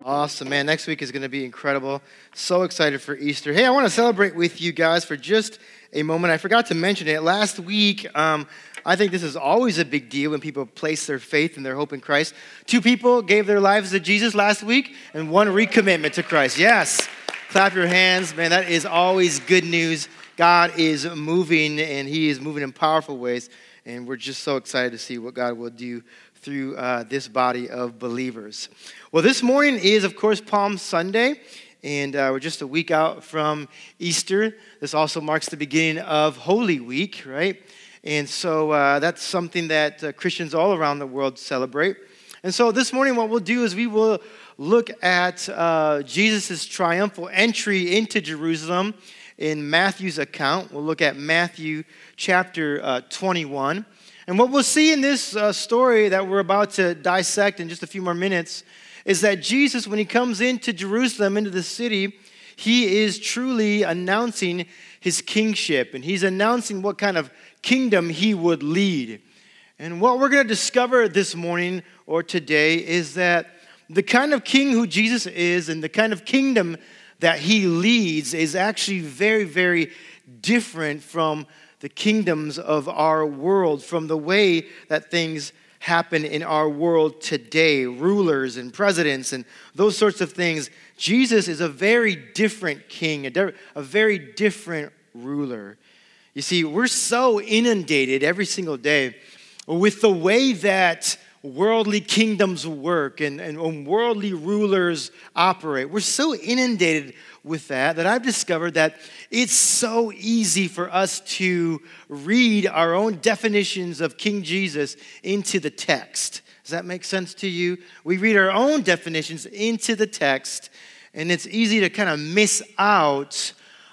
Awesome, man. Next week is going to be incredible. So excited for Easter. Hey, I want to celebrate with you guys for just a moment. I forgot to mention it. Last week, I think this is always a big deal when people place their faith and their hope in Christ. 2 people gave their lives to Jesus last week, and 1 recommitment to Christ. Yes. Clap your hands. Man, that is always good news. God is moving, and he is moving in powerful ways, and we're just so excited to see what God will do through this body of believers. Well, this morning is, of course, Palm Sunday, and we're just a week out from Easter. This also marks the beginning of Holy Week, right? And so that's something that Christians all around the world celebrate. And so this morning what we'll do is we will look at Jesus' triumphal entry into Jerusalem in Matthew's account. We'll look at Matthew chapter 21. And what we'll see in this story that we're about to dissect in just a few more minutes is that Jesus, when he comes into Jerusalem, into the city, he is truly announcing his kingship. And he's announcing what kind of kingdom he would lead. And what we're going to discover this morning or today is that the kind of king who Jesus is and the kind of kingdom that he leads is actually very, very different from the kingdoms of our world, from the way that things happen in our world today, rulers and presidents and those sorts of things. Jesus is a very different king, a very different ruler. You see, we're so inundated every single day with the way that worldly kingdoms work and worldly rulers operate. We're so inundated with that I've discovered that it's so easy for us to read our own definitions of King Jesus into the text. Does that make sense to you? We read our own definitions into the text, and it's easy to kind of miss out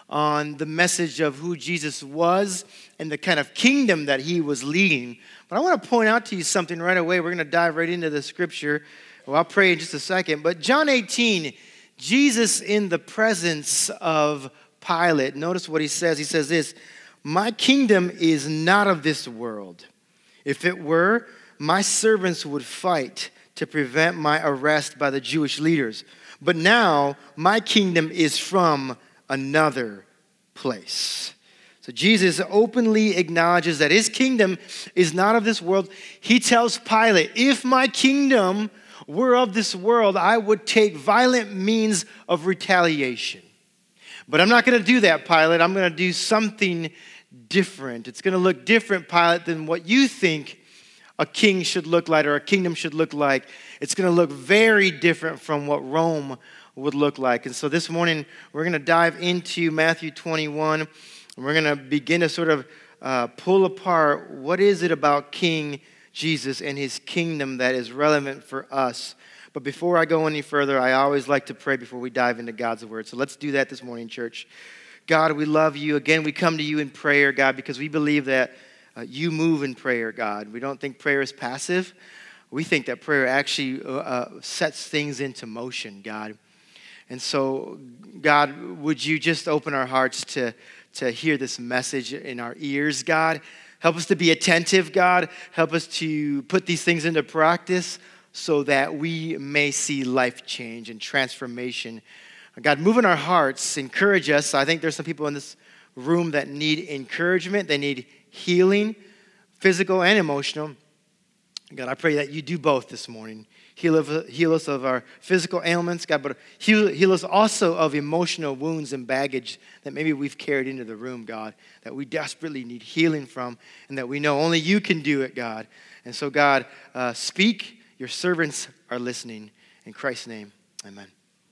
on the message of who Jesus was and the kind of kingdom that he was leading. But I want to point out to you something right away. We're going to dive right into the scripture. Well, I'll pray in just a second. But John 18, Jesus in the presence of Pilate. Notice what he says. He says this, "My kingdom is not of this world. If it were, my servants would fight to prevent my arrest by the Jewish leaders. But now my kingdom is from another place." So Jesus openly acknowledges that his kingdom is not of this world. He tells Pilate, if my kingdom were of this world, I would take violent means of retaliation. But I'm not going to do that, Pilate. I'm going to do something different. It's going to look different, Pilate, than what you think a king should look like or a kingdom should look like. It's going to look very different from what Rome would look like. And so this morning, we're going to dive into Matthew 21. And we're going to begin to sort of pull apart what is it about King Jesus and his kingdom that is relevant for us. But before I go any further, I always like to pray before we dive into God's word. So let's do that this morning, church. God, we love you. Again, we come to you in prayer, God, because we believe that you move in prayer, God. We don't think prayer is passive. We think that prayer actually sets things into motion, God. And so, God, would you just open our hearts to hear this message in our ears, God. Help us to be attentive, God. Help us to put these things into practice so that we may see life change and transformation. God, move in our hearts, encourage us. I think there's some people in this room that need encouragement. They need healing, physical and emotional. God, I pray that you do both this morning. Heal us of our physical ailments, God, but heal us also of emotional wounds and baggage that maybe we've carried into the room, God, that we desperately need healing from, and that we know only you can do it, God. And so, God, speak. Your servants are listening. In Christ's name, amen.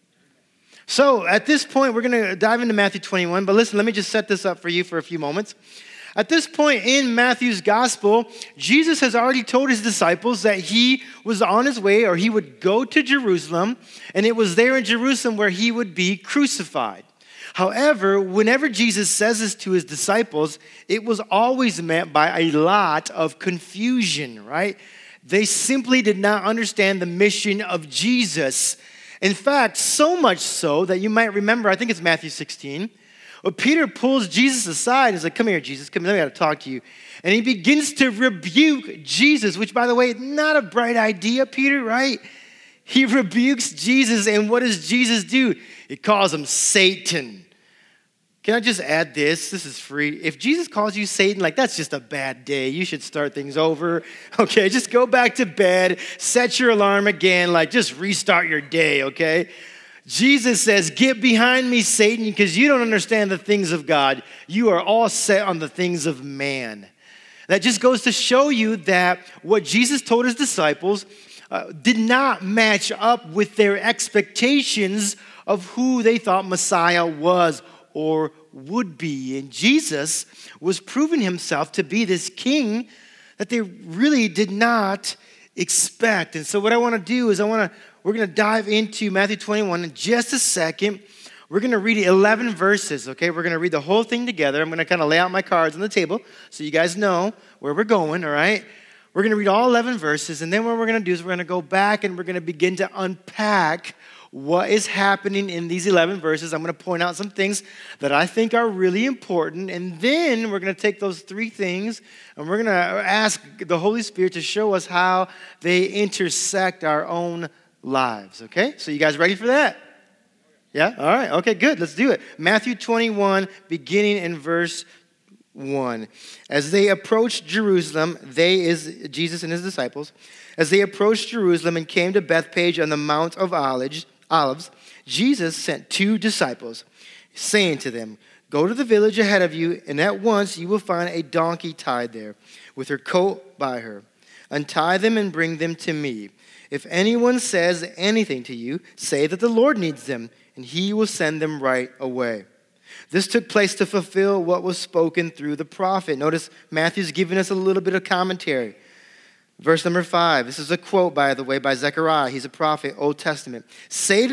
So at this point, we're going to dive into Matthew 21, but listen, let me just set this up for you for a few moments. At this point in Matthew's gospel, Jesus has already told his disciples that he was on his way, or he would go to Jerusalem, and it was there in Jerusalem where he would be crucified. However, whenever Jesus says this to his disciples, it was always meant by a lot of confusion, right? They simply did not understand the mission of Jesus. In fact, so much so that you might remember, I think it's Matthew 16, well, Peter pulls Jesus aside and is like, come here, Jesus, come here, I got to talk to you. And he begins to rebuke Jesus, which, by the way, not a bright idea, Peter, right? He rebukes Jesus, and what does Jesus do? He calls him Satan. Can I just add this? This is free. If Jesus calls you Satan, like that's just a bad day. You should start things over. Okay, just go back to bed, set your alarm again, like just restart your day, okay? Jesus says, get behind me, Satan, because you don't understand the things of God. You are all set on the things of man. That just goes to show you that what Jesus told his disciples did not match up with their expectations of who they thought Messiah was or would be. And Jesus was proving himself to be this king that they really did not expect. And so what I want to do is we're going to dive into Matthew 21 in just a second. We're going to read 11 verses, okay? We're going to read the whole thing together. I'm going to kind of lay out my cards on the table so you guys know where we're going, all right? We're going to read all 11 verses, and then what we're going to do is we're going to go back and we're going to begin to unpack what is happening in these 11 verses. I'm going to point out some things that I think are really important, and then we're going to take those three things and we're going to ask the Holy Spirit to show us how they intersect our own lives, okay? So you guys ready for that? Yeah? All right. Okay, good. Let's do it. Matthew 21, beginning in verse 1. As they approached Jerusalem, Jesus and his disciples, as they approached Jerusalem and came to Bethphage on the Mount of Olives, Jesus sent 2 disciples, saying to them, go to the village ahead of you, and at once you will find a donkey tied there, with her coat by her. Untie them and bring them to me. If anyone says anything to you, say that the Lord needs them, and he will send them right away. This took place to fulfill what was spoken through the prophet. Notice Matthew's giving us a little bit of commentary. Verse number 5. This is a quote, by the way, by Zechariah. He's a prophet, Old Testament. Say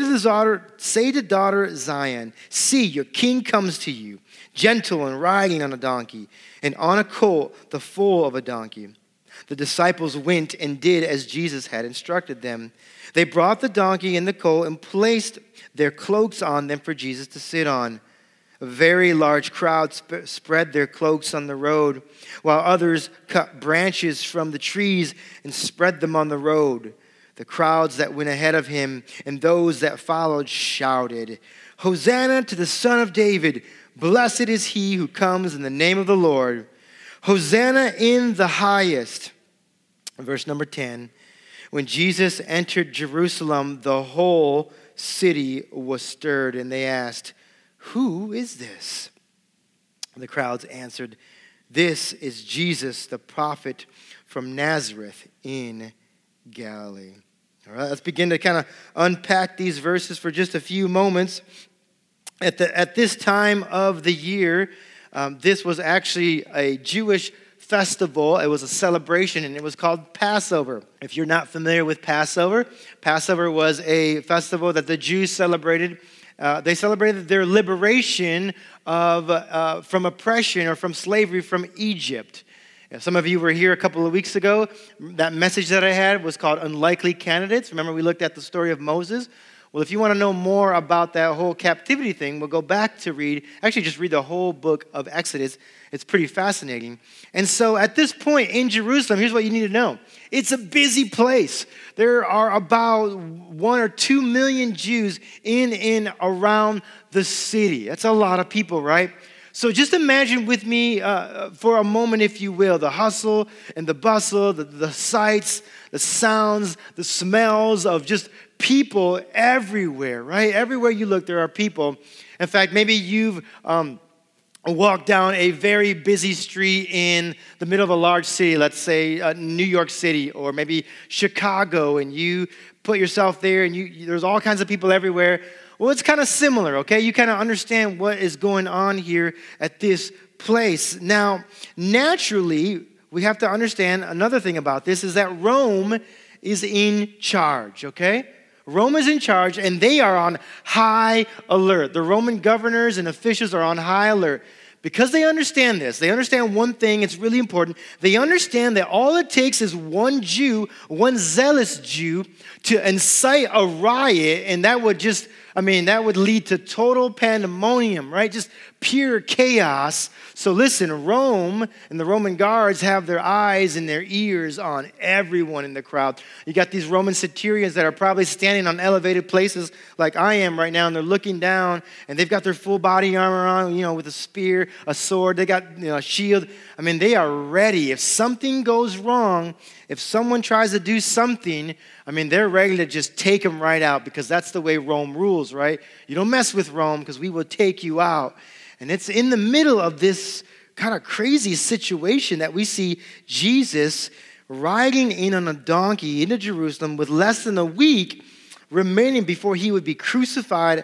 to daughter Zion, see, your king comes to you, gentle and riding on a donkey, and on a colt, the foal of a donkey. The disciples went and did as Jesus had instructed them. They brought the donkey and the colt and placed their cloaks on them for Jesus to sit on. A very large crowd spread their cloaks on the road, while others cut branches from the trees and spread them on the road. The crowds that went ahead of him and those that followed shouted, Hosanna to the Son of David! Blessed is he who comes in the name of the Lord. Hosanna in the highest. Verse number 10. When Jesus entered Jerusalem, the whole city was stirred, and they asked, who is this? The crowds answered, this is Jesus, the prophet from Nazareth in Galilee. All right, let's begin to kind of unpack these verses for just a few moments. At this time of the year, this was actually a Jewish festival. It was a celebration, and it was called Passover. If you're not familiar with Passover, Passover was a festival that the Jews celebrated. They celebrated their liberation from oppression or from slavery from Egypt. Some of you were here a couple of weeks ago. That message that I had was called Unlikely Candidates. Remember, we looked at the story of Moses? Well, if you want to know more about that whole captivity thing, we'll go back to just read the whole book of Exodus. It's pretty fascinating. And so at this point in Jerusalem, here's what you need to know. It's a busy place. There are about 1 or 2 million Jews in and around the city. That's a lot of people, right? So just imagine with me for a moment, if you will, the hustle and the bustle, the sights, the sounds, the smells of just people everywhere, right? Everywhere you look, there are people. In fact, maybe you've walked down a very busy street in the middle of a large city, let's say New York City or maybe Chicago, and you put yourself there and there's all kinds of people everywhere. Well, it's kind of similar, okay? You kind of understand what is going on here at this place. Now, naturally, we have to understand another thing about this is that Rome is in charge, okay? Rome is in charge, and they are on high alert. The Roman governors and officials are on high alert because they understand this. They understand one thing. It's really important. They understand that all it takes is one Jew, one zealous Jew, to incite a riot, and that would just I mean, that would lead to total pandemonium, right? Just pure chaos. So listen, Rome and the Roman guards have their eyes and their ears on everyone in the crowd. You got these Roman centurions that are probably standing on elevated places like I am right now, and they're looking down, and they've got their full body armor on, with a spear, a sword. They got, a shield. I mean, they are ready. If something goes wrong, if someone tries to do something, I mean, they're ready to just take them right out, because that's the way Rome rules, right? You don't mess with Rome, because we will take you out. And it's in the middle of this kind of crazy situation that we see Jesus riding in on a donkey into Jerusalem with less than a week remaining before he would be crucified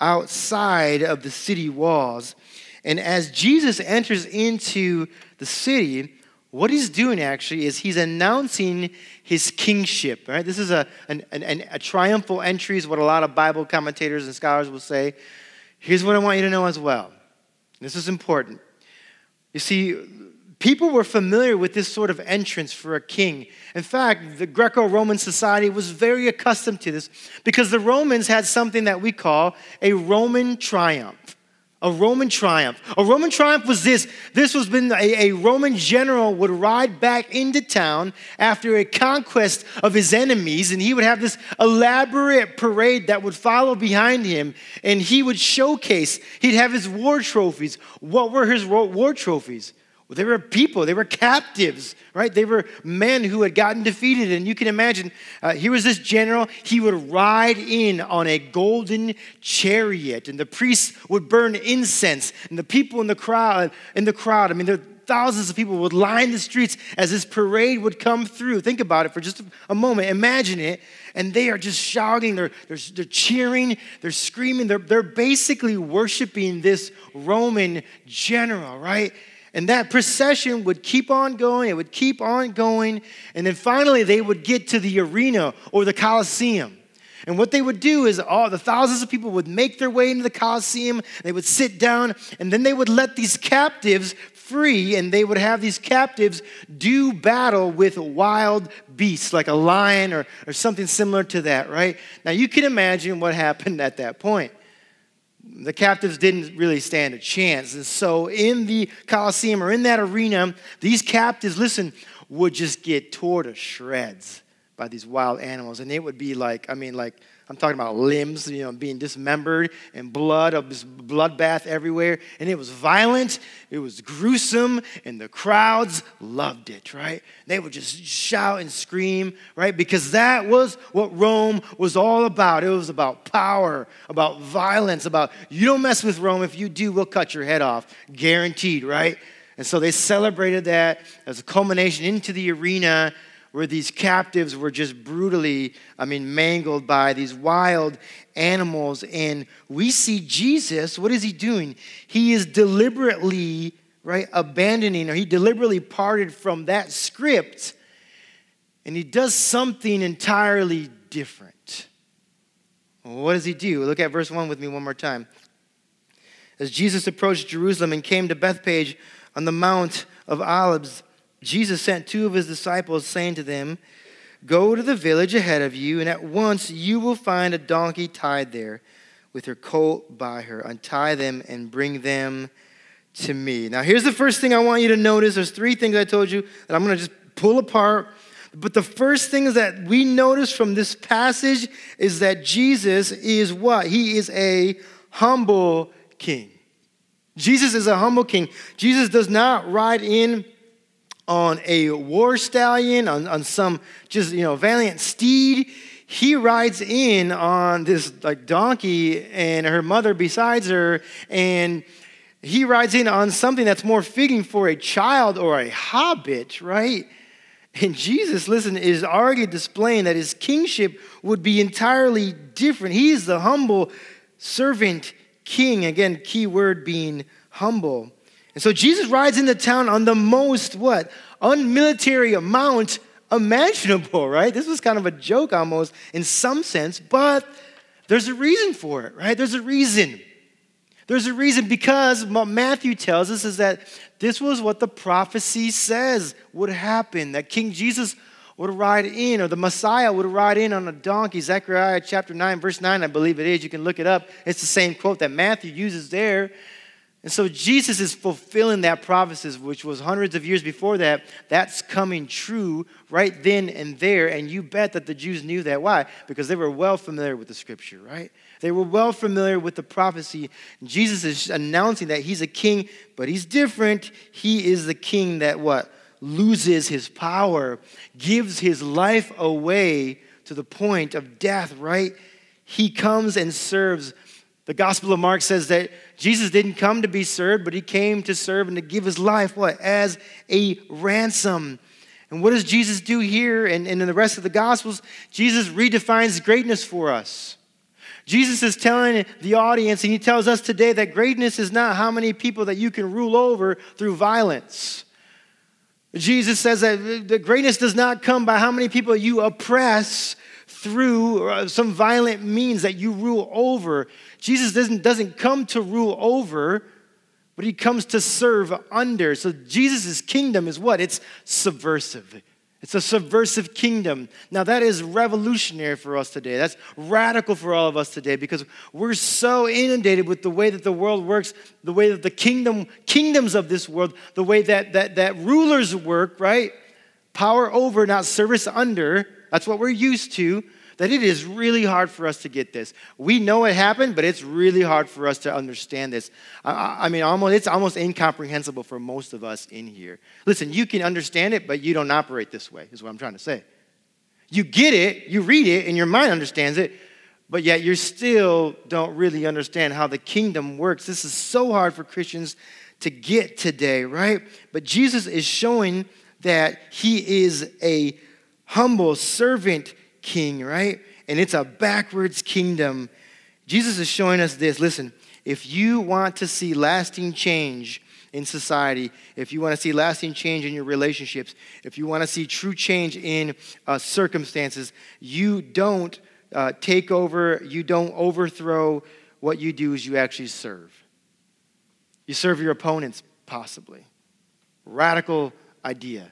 outside of the city walls. And as Jesus enters into the city, what he's doing actually is he's announcing his kingship. Right? This is a triumphal entry, is what a lot of Bible commentators and scholars will say. Here's what I want you to know as well. This is important. You see, people were familiar with this sort of entrance for a king. In fact, the Greco-Roman society was very accustomed to this, because the Romans had something that we call a Roman triumph. A Roman triumph. A Roman triumph was this. This was when a Roman general would ride back into town after a conquest of his enemies, and he would have this elaborate parade that would follow behind him, and he would showcase. He'd have his war trophies. What were his war trophies? Well, they were people. They were captives, right? They were men who had gotten defeated. And you can imagine, here was this general. He would ride in on a golden chariot, and the priests would burn incense, and the people in the crowd, I mean, there thousands of people would line the streets as this parade would come through. Think about it for just a moment. Imagine it. And they are just shouting. They're cheering. They're screaming. They're basically worshiping this Roman general, right? And that procession would keep on going. It would keep on going. And then finally, they would get to the arena or the Colosseum. And what they would do is all the thousands of people would make their way into the Colosseum. They would sit down, and then they would let these captives free, and they would have these captives do battle with wild beasts, like a lion or something similar to that, right? Now, you can imagine what happened at that point. The captives didn't really stand a chance. And so in the Colosseum or in that arena, these captives, listen, would just get torn to shreds by these wild animals. And it would be like, I'm talking about limbs, being dismembered, and blood, of this bloodbath everywhere. And it was violent, it was gruesome, and the crowds loved it, right? They would just shout and scream, right? Because that was what Rome was all about. It was about power, about violence, about you don't mess with Rome. If you do, we'll cut your head off. Guaranteed, right? And so they celebrated that as a culmination into the arena, where these captives were just brutally, mangled by these wild animals. And we see Jesus, what is he doing? He is deliberately, abandoning, or he deliberately parted from that script, and he does something entirely different. Well, what does he do? Look at verse 1 with me one more time. As Jesus approached Jerusalem and came to Bethphage on the Mount of Olives, Jesus sent two of his disciples, saying to them, "Go to the village ahead of you, and at once you will find a donkey tied there with her colt by her. Untie them and bring them to me." Now, here's the first thing I want you to notice. There's three things I told you that I'm going to just pull apart. But the first thing that we notice from this passage is that Jesus is what? He is a humble king. Jesus is a humble king. Jesus does not ride in on a war stallion, on some just, valiant steed. He rides in on this donkey and her mother besides her, and he rides in on something that's more fitting for a child or a hobbit, right? And Jesus, listen, is already displaying that his kingship would be entirely different. He is the humble servant king. Again, key word being humble. And so Jesus rides into town on the most, unmilitary mount imaginable, right? This was kind of a joke almost in some sense, but there's a reason for it, right? There's a reason. There's a reason, because what Matthew tells us is that this was what the prophecy says would happen, that King Jesus would ride in, or the Messiah would ride in on a donkey. Zechariah chapter 9, verse 9, I believe it is. You can look it up. It's the same quote that Matthew uses there. And so Jesus is fulfilling that prophecy, which was hundreds of years before that. That's coming true right then and there. And you bet that the Jews knew that. Why? Because they were well familiar with the scripture, right? They were well familiar with the prophecy. Jesus is announcing that he's a king, but he's different. He is the king that what? Loses his power, gives his life away to the point of death, right? He comes and serves. The Gospel of Mark says that Jesus didn't come to be served, but he came to serve and to give his life, what? As a ransom. And what does Jesus do here and in the rest of the Gospels? Jesus redefines greatness for us. Jesus is telling the audience, and he tells us today, that greatness is not how many people that you can rule over through violence. Jesus says that the greatness does not come by how many people you oppress through some violent means that you rule over. Jesus doesn't come to rule over, but he comes to serve under. So Jesus' kingdom is what? It's subversive. It's a subversive kingdom. Now that is revolutionary for us today. That's radical for all of us today because we're so inundated with the way that the world works, the way that the kingdoms of this world, the way that rulers work, right? Power over, not service under. That's what we're used to. That it is really hard for us to get this. We know it happened, but it's really hard for us to understand this. I mean, it's almost incomprehensible for most of us in here. Listen, you can understand it, but you don't operate this way, is what I'm trying to say. You get it, you read it, and your mind understands it, but yet you still don't really understand how the kingdom works. This is so hard for Christians to get today, right? But Jesus is showing that he is a humble servant king, right? And it's a backwards kingdom. Jesus is showing us this. Listen, if you want to see lasting change in society, if you want to see lasting change in your relationships, if you want to see true change in circumstances, you don't take over, you don't overthrow. What you do is you actually serve. You serve your opponents, possibly. Radical idea.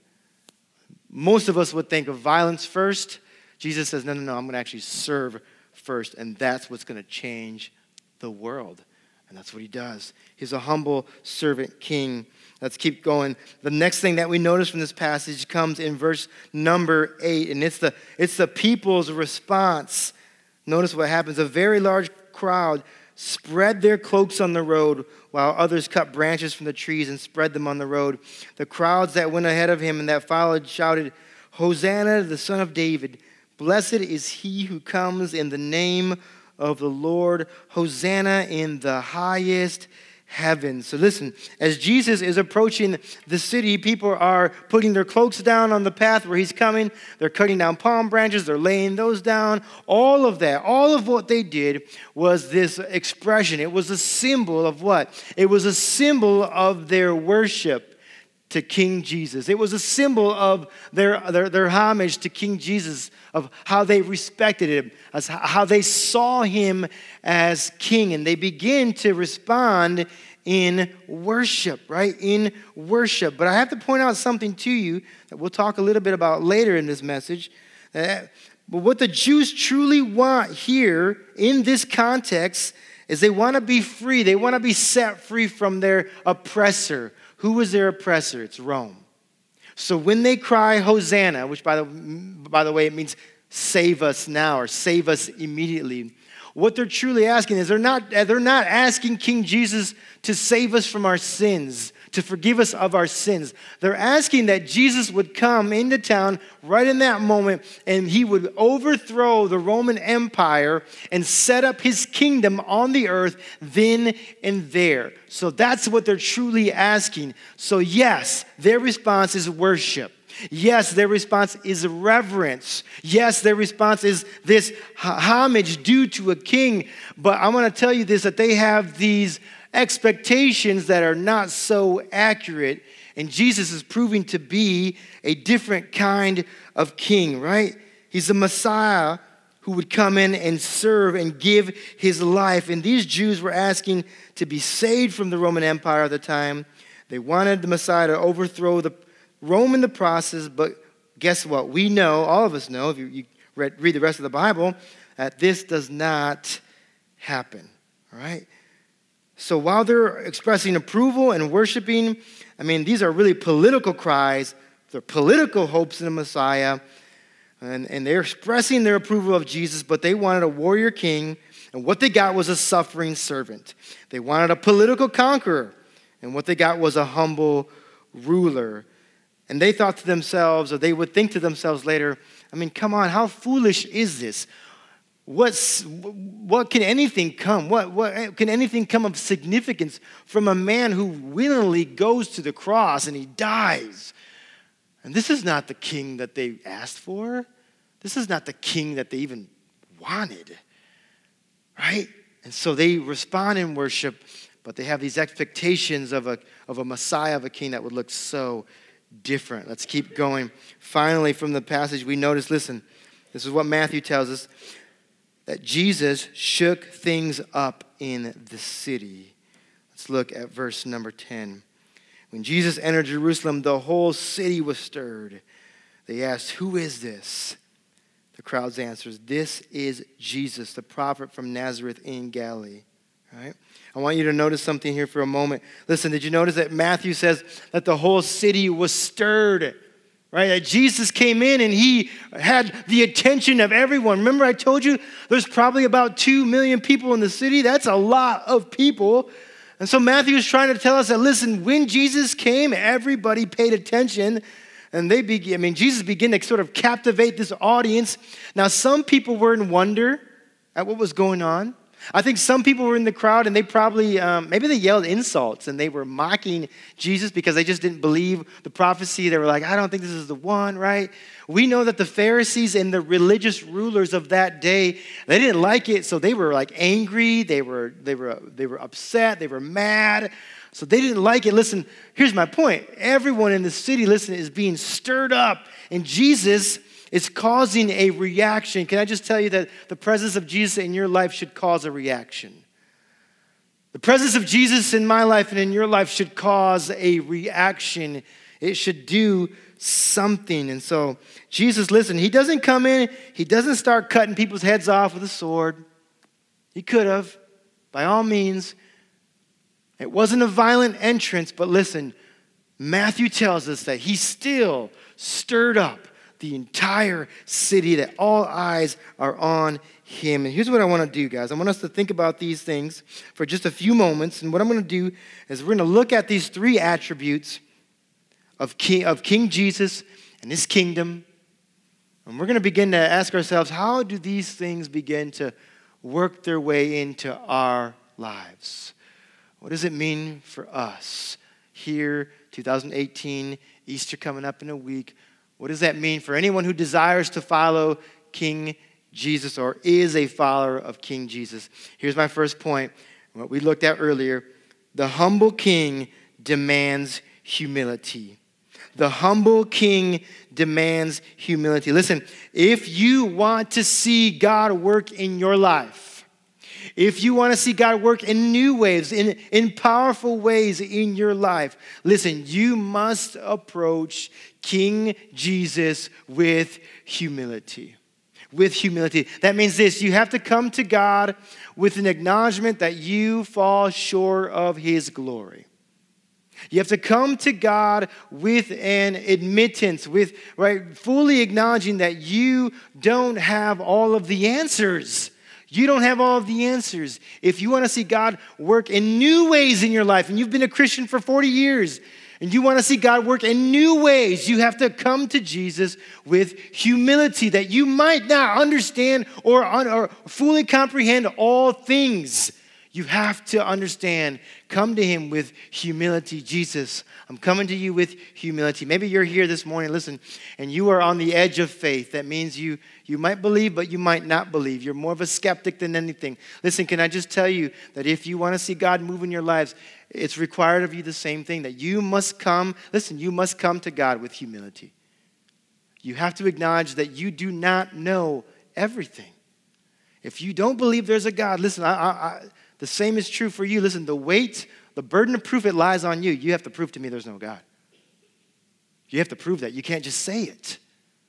Most of us would think of violence first. Jesus says, no, I'm going to actually serve first, and that's what's going to change the world. And that's what he does. He's a humble servant king. Let's keep going. The next thing that we notice from this passage comes in verse number 8, and it's the people's response. Notice what happens. A very large crowd spread their cloaks on the road, while others cut branches from the trees and spread them on the road. The crowds that went ahead of him and that followed shouted, Hosanna to the Son of David. Blessed is he who comes in the name of the Lord. Hosanna in the highest heaven. So listen, as Jesus is approaching the city, people are putting their cloaks down on the path where he's coming. They're cutting down palm branches. They're laying those down. All of that, all of what they did was this expression. It was a symbol of what? It was a symbol of their worship to King Jesus. It was a symbol of their homage to King Jesus, of how they respected him, as how they saw him as king. And they begin to respond in worship, right? In worship. But I have to point out something to you that we'll talk a little bit about later in this message. But what the Jews truly want here in this context is they want to be free. They want to be set free from their oppressor. Who was their oppressor? It's Rome. So when they cry Hosanna, which by the way, it means save us now or save us immediately. What they're truly asking is they're not asking King Jesus to save us from our sins, to forgive us of our sins. They're asking that Jesus would come into town right in that moment and he would overthrow the Roman Empire and set up his kingdom on the earth then and there. So that's what they're truly asking. So yes, their response is worship. Yes, their response is reverence. Yes, their response is this homage due to a king. But I want to tell you this, that they have these expectations that are not so accurate. And Jesus is proving to be a different kind of king, right? He's a Messiah who would come in and serve and give his life. And these Jews were asking to be saved from the Roman Empire at the time. They wanted the Messiah to overthrow Rome in the process, but guess what? We know, all of us know, if you read the rest of the Bible, that this does not happen, all right? So while they're expressing approval and worshiping, these are really political cries. They're political hopes in the Messiah. And they're expressing their approval of Jesus, but they wanted a warrior king, and what they got was a suffering servant. They wanted a political conqueror, and what they got was a humble ruler. And they thought to themselves, or they would think to themselves later, come on, how foolish is this? What can anything come? What can anything come of significance from a man who willingly goes to the cross and he dies? And this is not the king that they asked for. This is not the king that they even wanted, right? And so they respond in worship, but they have these expectations of a Messiah, of a king that would look so different. Let's keep going. Finally, from the passage, we notice, listen, this is what Matthew tells us, that Jesus shook things up in the city. Let's look at verse number 10. When Jesus entered Jerusalem, the whole city was stirred. They asked, "Who is this?" The crowds answers, "This is Jesus, the prophet from Nazareth in Galilee." All right? I want you to notice something here for a moment. Listen, did you notice that Matthew says that the whole city was stirred? Right? That Jesus came in and he had the attention of everyone. Remember I told you there's probably about 2 million people in the city? That's a lot of people. And so Matthew is trying to tell us that, listen, when Jesus came, everybody paid attention. And Jesus began to sort of captivate this audience. Now, some people were in wonder at what was going on. I think some people were in the crowd and they probably, maybe they yelled insults and they were mocking Jesus because they just didn't believe the prophecy. They were like, I don't think this is the one, right? We know that the Pharisees and the religious rulers of that day, they didn't like it, so they were like angry, they were upset, they were mad. So they didn't like it. Listen, here's my point. Everyone in the city, listen, is being stirred up. And Jesus is causing a reaction. Can I just tell you that the presence of Jesus in your life should cause a reaction? The presence of Jesus in my life and in your life should cause a reaction. It should do something. And so Jesus, listen, he doesn't come in, he doesn't start cutting people's heads off with a sword. He could have, by all means. It wasn't a violent entrance, but listen, Matthew tells us that he still stirred up the entire city, that all eyes are on him. And here's what I want to do, guys. I want us to think about these things for just a few moments. And what I'm going to do is we're going to look at these 3 attributes of King Jesus and his kingdom. And we're going to begin to ask ourselves, how do these things begin to work their way into our lives? What does it mean for us here, 2018, Easter coming up in a week? What does that mean for anyone who desires to follow King Jesus or is a follower of King Jesus? Here's my first point, what we looked at earlier. The humble king demands humility. The humble king demands humility. Listen, if you want to see God work in your life, if you want to see God work in new ways, in powerful ways in your life, listen, you must approach King Jesus with humility. With humility. That means this, you have to come to God with an acknowledgement that you fall short of his glory. You have to come to God with an admittance, with fully acknowledging that you don't have all of the answers. You don't have all of the answers. If you want to see God work in new ways in your life, and you've been a Christian for 40 years, and you want to see God work in new ways, you have to come to Jesus with humility that you might not understand or fully comprehend all things. You have to understand, come to him with humility. Jesus, I'm coming to you with humility. Maybe you're here this morning, listen, and you are on the edge of faith. That means you might believe, but you might not believe. You're more of a skeptic than anything. Listen, can I just tell you that if you want to see God move in your lives, it's required of you the same thing, that you must come to God with humility. You have to acknowledge that you do not know everything. If you don't believe there's a God, listen, the same is true for you. Listen, the burden of proof, it lies on you. You have to prove to me there's no God. You have to prove that. You can't just say it.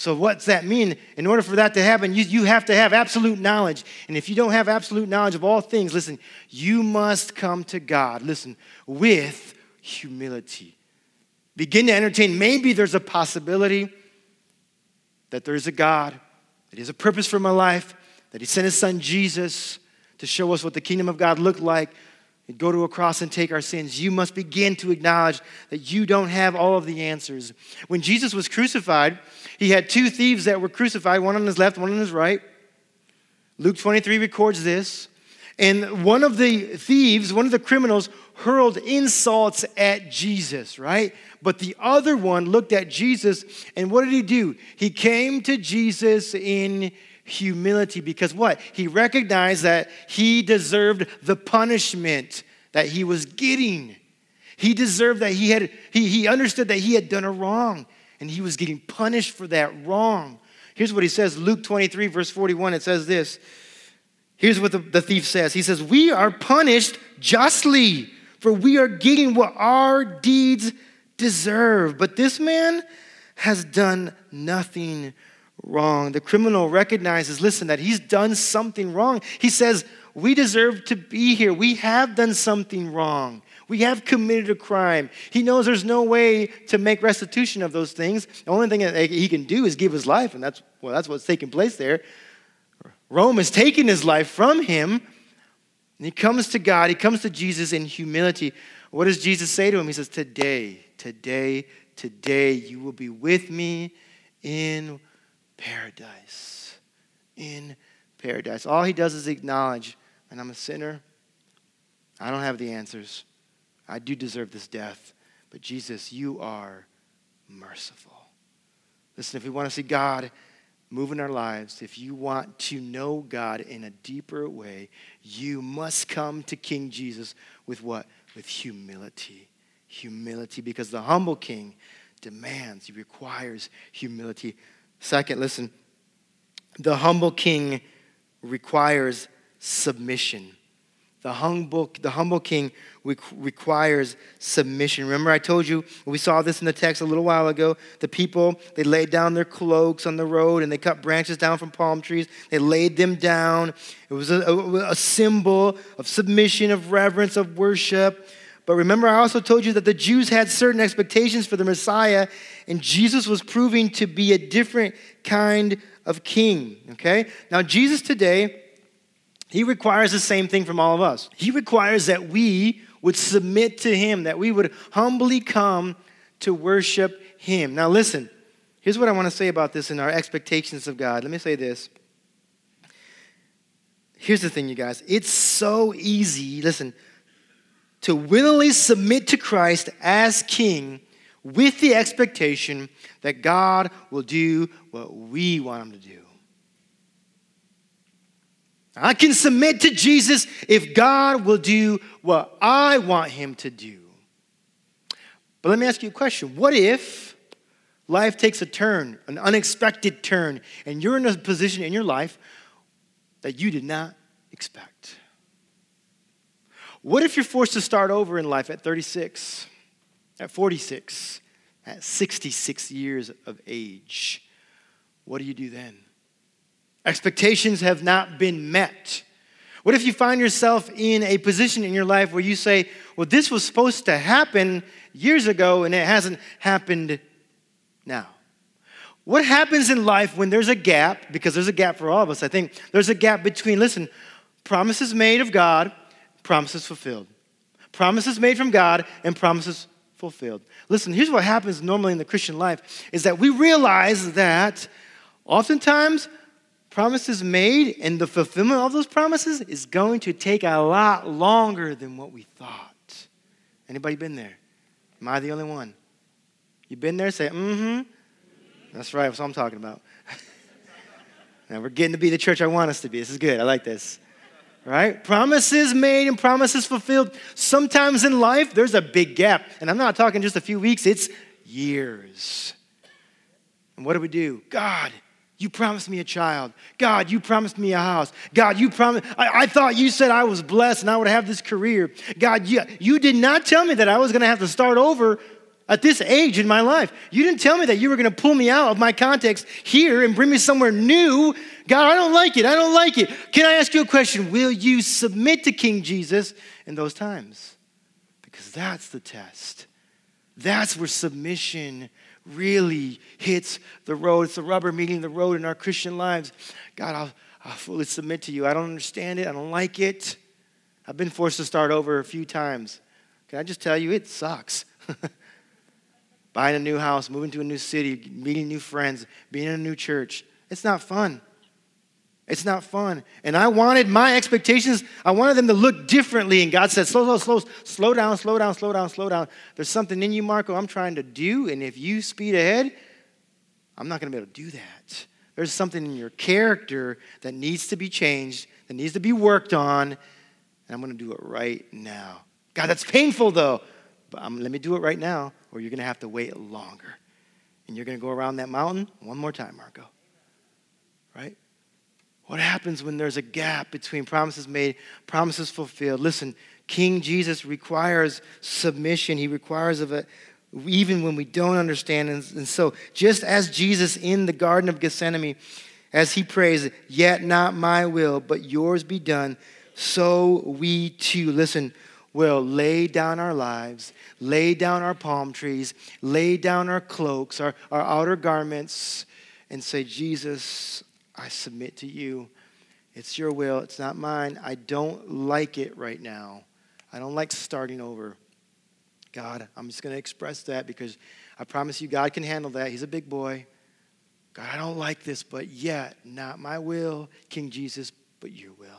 So what's that mean? In order for that to happen, you have to have absolute knowledge. And if you don't have absolute knowledge of all things, listen, you must come to God, listen, with humility. Begin to entertain. Maybe there's a possibility that there is a God, that he has a purpose for my life, that he sent his son Jesus to show us what the kingdom of God looked like. He'd go to a cross and take our sins. You must begin to acknowledge that you don't have all of the answers. When Jesus was crucified, he had two thieves that were crucified, one on his left, one on his right. Luke 23 records this. And one of the thieves, one of the criminals, hurled insults at Jesus, right? But the other one looked at Jesus, and what did he do? He came to Jesus in humility because what? He recognized that he deserved the punishment that he was getting. He deserved that he understood that he had done a wrong, and he was getting punished for that wrong. Here's what he says, Luke 23, verse 41, it says this. Here's what the thief says. He says, we are punished justly, for we are getting what our deeds deserve. But this man has done nothing wrong. The criminal recognizes, listen, that he's done something wrong. He says, we deserve to be here. We have done something wrong. We have committed a crime. He knows there's no way to make restitution of those things. The only thing that he can do is give his life, and that's what's taking place there. Rome is taking his life from him, and he comes to God, he comes to Jesus in humility. What does Jesus say to him? He says, today you will be with me in paradise. In paradise. All he does is acknowledge, and I'm a sinner. I don't have the answers. I do deserve this death. But Jesus, you are merciful. Listen, if we want to see God move in our lives, if you want to know God in a deeper way, you must come to King Jesus with what? With humility. Humility, because the humble king demands, he requires humility. Second, listen, the humble king requires submission. The humble king requires submission. Remember I told you, we saw this in the text a little while ago, the people, they laid down their cloaks on the road and they cut branches down from palm trees. They laid them down. It was a symbol of submission, of reverence, of worship. But remember I also told you that the Jews had certain expectations for the Messiah, and Jesus was proving to be a different kind of king, okay? Now Jesus today, he requires the same thing from all of us. He requires that we would submit to him, that we would humbly come to worship him. Now listen, here's what I want to say about this in our expectations of God. Let me say this. Here's the thing, you guys. It's so easy, listen, to willingly submit to Christ as king with the expectation that God will do what we want him to do. I can submit to Jesus if God will do what I want him to do. But let me ask you a question. What if life takes a turn, an unexpected turn, and you're in a position in your life that you did not expect? What if you're forced to start over in life at 36, at 46, at 66 years of age? What do you do then? Expectations have not been met. What if you find yourself in a position in your life where you say, well, this was supposed to happen years ago and it hasn't happened now? What happens in life when there's a gap, because there's a gap for all of us, I think there's a gap between, listen, promises made of God, promises fulfilled. Promises made from God and promises fulfilled. Listen, here's what happens normally in the Christian life, is that we realize that oftentimes promises made and the fulfillment of those promises is going to take a lot longer than what we thought. Anybody been there? Am I the only one? You been there? Say, mm-hmm. That's right, that's what I'm talking about. Now we're getting to be the church I want us to be. This is good. I like this. Right? Promises made and promises fulfilled. Sometimes in life, there's a big gap. And I'm not talking just a few weeks. It's years. And what do? God, you promised me a child. God, you promised me a house. God, you promised. I thought you said I was blessed and I would have this career. God, you did not tell me that I was going to have to start over At this age in my life, you didn't tell me that you were going to pull me out of my context here and bring me somewhere new. God, I don't like it. I don't like it. Can I ask you a question? Will you submit to King Jesus in those times? Because that's the test. That's where submission really hits the road. It's the rubber meeting the road in our Christian lives. God, I'll fully submit to you. I don't understand it. I don't like it. I've been forced to start over a few times. Can I just tell you, it sucks. Buying a new house, moving to a new city, meeting new friends, being in a new church. It's not fun. It's not fun. And I wanted my expectations, I wanted them to look differently. And God said, slow down. There's something in you, Marco, I'm trying to do. And if you speed ahead, I'm not going to be able to do that. There's something in your character that needs to be changed, that needs to be worked on. And I'm going to do it right now. God, that's painful though. But let me do it right now, or you're going to have to wait longer. And you're going to go around that mountain one more time, Marco. Right? What happens when there's a gap between promises made, promises fulfilled? Listen, King Jesus requires submission. He requires of it even when we don't understand. And so just as Jesus in the Garden of Gethsemane, as he prays, yet not my will, but yours be done, so we too, listen, will lay down our lives, lay down our palm trees, lay down our cloaks, our outer garments, and say, Jesus, I submit to you. It's your will. It's not mine. I don't like it right now. I don't like starting over. God, I'm just going to express that because I promise you God can handle that. He's a big boy. God, I don't like this, but yet not my will, King Jesus, but your will.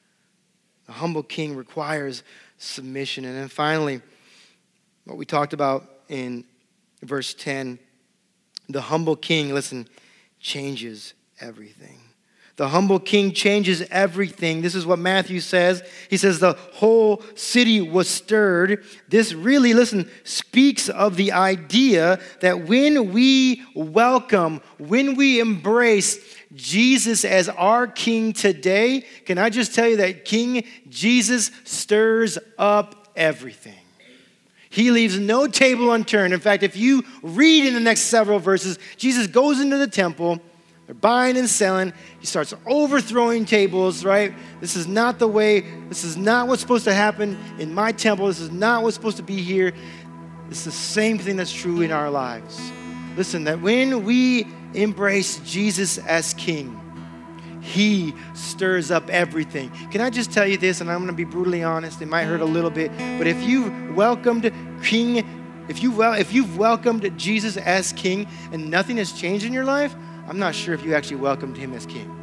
A humble king requires submission. And then finally, what we talked about in verse 10, the humble king, listen, changes everything. The humble king changes everything. This is what Matthew says. He says the whole city was stirred. This really, listen, speaks of the idea that when we welcome, when we embrace Jesus as our king today, can I just tell you that King Jesus stirs up everything. He leaves no table unturned. In fact, if you read in the next several verses, Jesus goes into the temple. They're buying and selling. He starts overthrowing tables, right? This is not the way. This is not what's supposed to happen in my temple. This is not what's supposed to be here. It's the same thing that's true in our lives. Listen, that when we embrace Jesus as King, he stirs up everything. Can I just tell you this, and I'm going to be brutally honest. It might hurt a little bit, but if you've welcomed welcomed Jesus as King and nothing has changed in your life, I'm not sure if you actually welcomed him as King.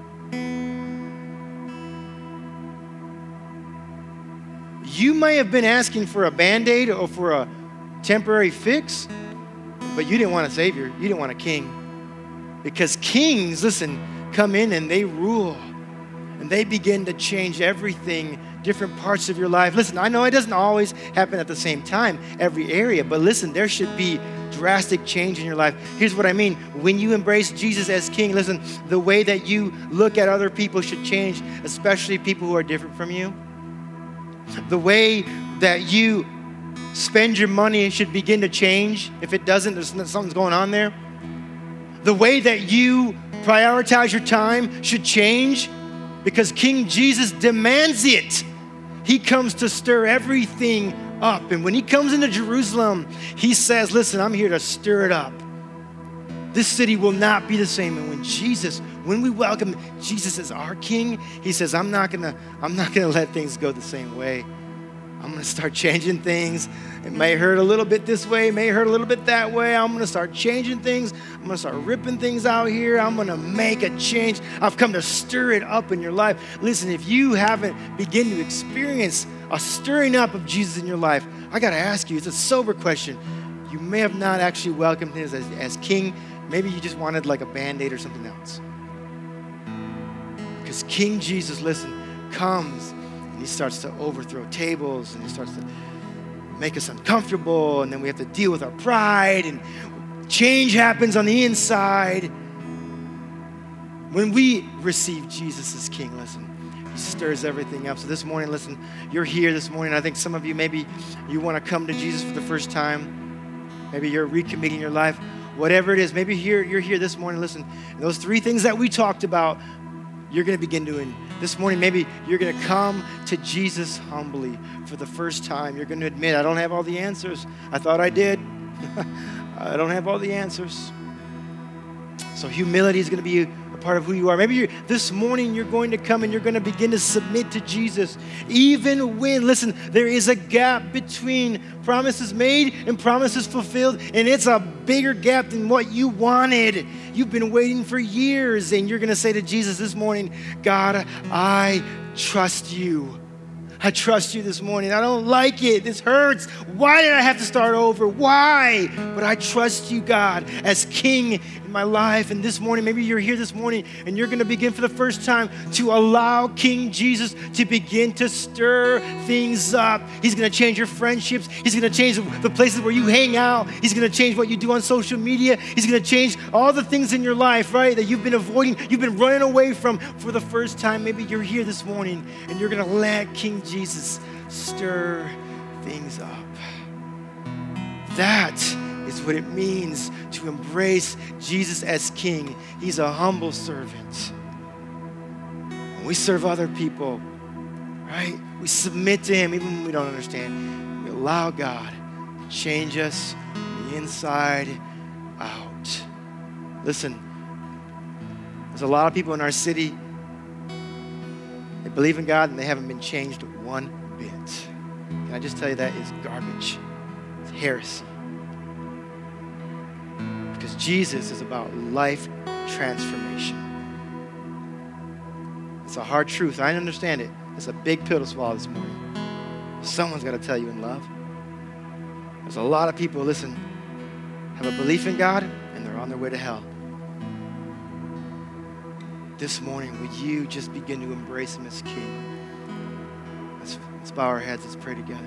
You may have been asking for a Band-Aid or for a temporary fix, but you didn't want a Savior. You didn't want a King. Because kings, listen, come in and they rule. And they begin to change everything, different parts of your life. Listen, I know it doesn't always happen at the same time, every area. But listen, there should be drastic change in your life. Here's what I mean. When you embrace Jesus as King, listen, the way that you look at other people should change, especially people who are different from you. The way that you spend your money should begin to change. If it doesn't, something's going on there. The way that you prioritize your time should change because King Jesus demands it. He comes to stir everything up. And when he comes into Jerusalem, he says, listen, I'm here to stir it up. This city will not be the same. And when we welcome Jesus as our King, he says, I'm not gonna let things go the same way. I'm going to start changing things. It may hurt a little bit this way, it may hurt a little bit that way. I'm going to start changing things. I'm going to start ripping things out here. I'm going to make a change. I've come to stir it up in your life. Listen, if you haven't begun to experience a stirring up of Jesus in your life, I got to ask you, it's a sober question. You may have not actually welcomed him as King. Maybe you just wanted like a Band-Aid or something else. Because King Jesus, listen, comes. He starts to overthrow tables, and he starts to make us uncomfortable, and then we have to deal with our pride, and change happens on the inside. When we receive Jesus as King, listen, he stirs everything up. So this morning, listen, you're here this morning. I think some of you, maybe you want to come to Jesus for the first time. Maybe you're recommitting your life. Whatever it is, maybe you're here this morning. Listen, those 3 things that we talked about, you're going to begin doing. This morning, maybe you're going to come to Jesus humbly for the first time. You're going to admit, I don't have all the answers. I thought I did. I don't have all the answers. So humility is going to be a part of who you are. Maybe this morning you're going to come and you're going to begin to submit to Jesus. Even when, listen, there is a gap between promises made and promises fulfilled, and it's a bigger gap than what you wanted. You've been waiting for years, and you're going to say to Jesus this morning, God, I trust you. I trust you this morning. I don't like it. This hurts. Why did I have to start over? Why? But I trust you, God, as King in my life. And this morning, maybe you're here this morning and you're going to begin for the first time to allow King Jesus to begin to stir things up. He's going to change your friendships. He's going to change the places where you hang out. He's going to change what you do on social media. He's going to change all the things in your life, right, that you've been avoiding, you've been running away from for the first time. Maybe you're here this morning and you're going to let King Jesus stir things up. That is what it means to embrace Jesus as King. He's a humble servant. When we serve other people, right? We submit to him even when we don't understand. We allow God to change us from the inside out. Listen, there's a lot of people in our city, they believe in God and they haven't been changed one bit. Can I just tell you that is garbage? It's heresy. Because Jesus is about life transformation. It's a hard truth. I understand it. It's a big pill to swallow this morning. Someone's got to tell you in love. There's a lot of people, listen, have a belief in God and they're on their way to hell. This morning, would you just begin to embrace him as King? Let's bow our heads. Let's pray together.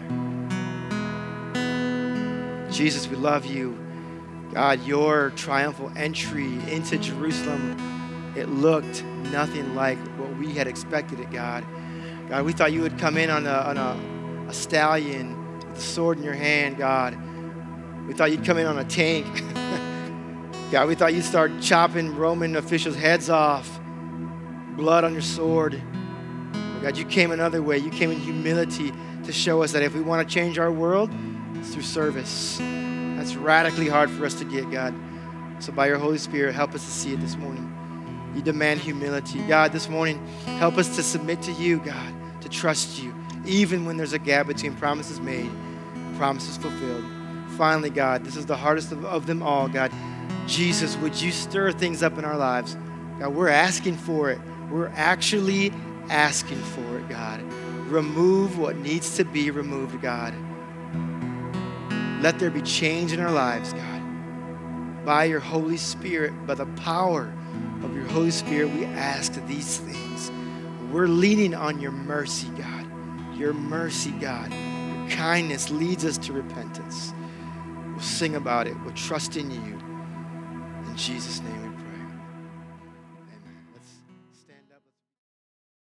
Jesus, we love you. God, your triumphal entry into Jerusalem, it looked nothing like what we had expected it, God. God, we thought you would come in on a stallion with a sword in your hand, God. We thought you'd come in on a tank. God, we thought you'd start chopping Roman officials' heads off. Blood on your sword. God, you came another way. You came in humility to show us that if we want to change our world, it's through service. That's radically hard for us to get, God. So by your Holy Spirit, help us to see it this morning. You demand humility. God, this morning, help us to submit to you, God, to trust you, even when there's a gap between promises made and promises fulfilled. Finally, God, this is the hardest of them all, God. Jesus, would you stir things up in our lives? God, we're asking for it. We're actually asking for it, God. Remove what needs to be removed, God. Let there be change in our lives, God. By your Holy Spirit, by the power of your Holy Spirit, we ask these things. We're leaning on your mercy, God. Your mercy, God. Your kindness leads us to repentance. We'll sing about it. We'll trust in you. In Jesus' name we pray.